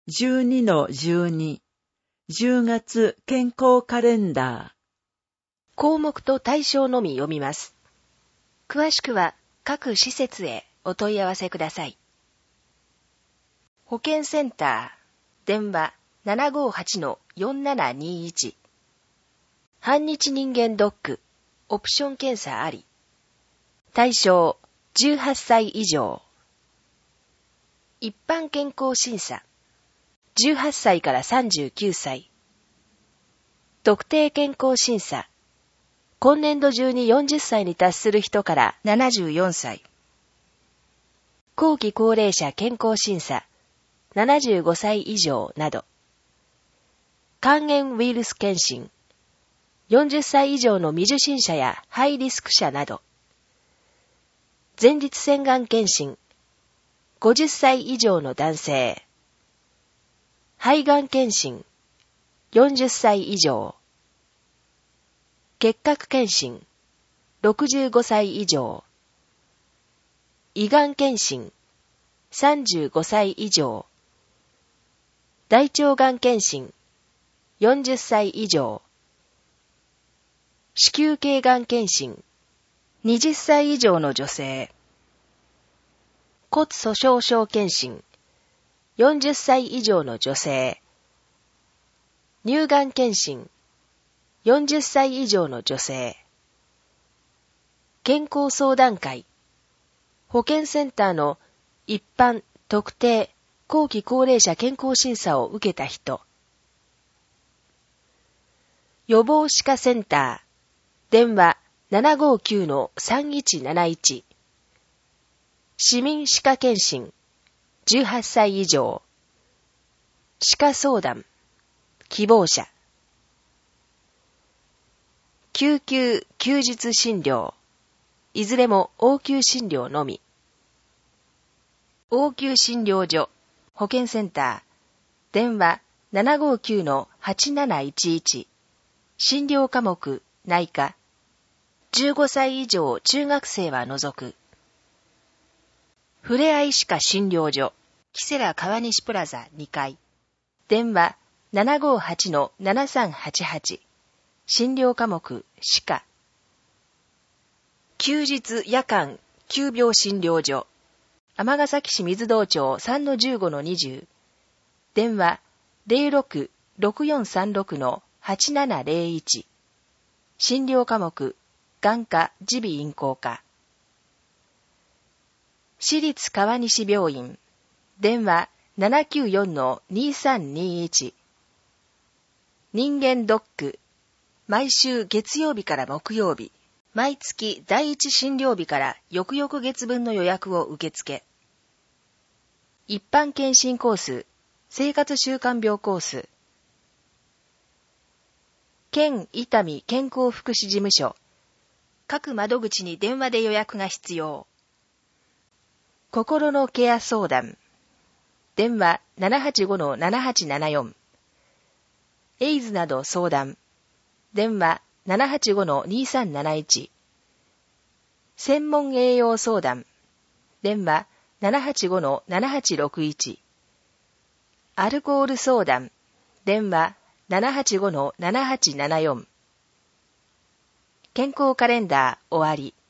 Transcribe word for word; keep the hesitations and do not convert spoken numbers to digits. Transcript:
じゅうにのじゅうに、じゅうがつ健康カレンダー。 項目と対象のみ読みます。詳しくは各施設へお問い合わせください。保健センター、電話 ななごはちのよんななにいち。半日人間ドック、オプション検査あり。対象、じゅうはっさい以上。一般健康審査、じゅうはっさいからさんじゅうきゅうさい。特定健康審査、今年度中によんじゅっさいに達する人からななじゅうよんさい。後期高齢者健康審査、ななじゅうごさい以上など。肝炎ウイルス検診、よんじゅっさい以上の未受診者やハイリスク者など。前立腺がん検診、ごじゅっさい以上の男性。肺がん検診、よんじゅっさい以上。結核検診、ろくじゅうごさい以上。胃がん検診、さんじゅうごさい以上。大腸がん検診、よんじゅっさい以上。子宮頸がん検診、はたち以上の女性。骨粗鬆症検診、よんじゅっさい以上の女性。乳がん検診、よんじゅっさい以上の女性。健康相談会、保健センターの一般、特定、後期高齢者健康審査を受けた人。予防歯科センター、電話 ななごきゅうのさんいちなないち。市民歯科検診、じゅうはっさい以上。歯科相談、希望者。救急・休日診療、いずれも応急診療のみ。応急診療所、保健センター、電話 ななごきゅうのはちなないちいち。診療科目、内科。じゅうごさい以上中学生は除く。ふれあい歯科診療所、キセラ川西プラザにかい。電話 ななごはちのななさんはちはち。診療科目、歯科。休日夜間急病診療所、尼崎市水道町 さんのじゅうごのにじゅう。電話 ゼロろく ろくよんさんろくのはちななゼロいち。診療科目、眼科耳鼻咽喉科。市立川西病院、電話 ななきゅうよんのにさんにいち。人間ドック、毎週月曜日から木曜日、毎月第一診療日から翌々月分の予約を受付。一般検診コース、生活習慣病コース。県伊丹健康福祉事務所、各窓口に電話で予約が必要。心のケア相談、電話 ななはちごのななはちななよん。エイズなど相談、電話 ななはちごのにさんなないち。専門栄養相談、電話 ななはちごのななはちろくいち。アルコール相談、電話 ななはちごのななはちななよん。健康カレンダー終わり。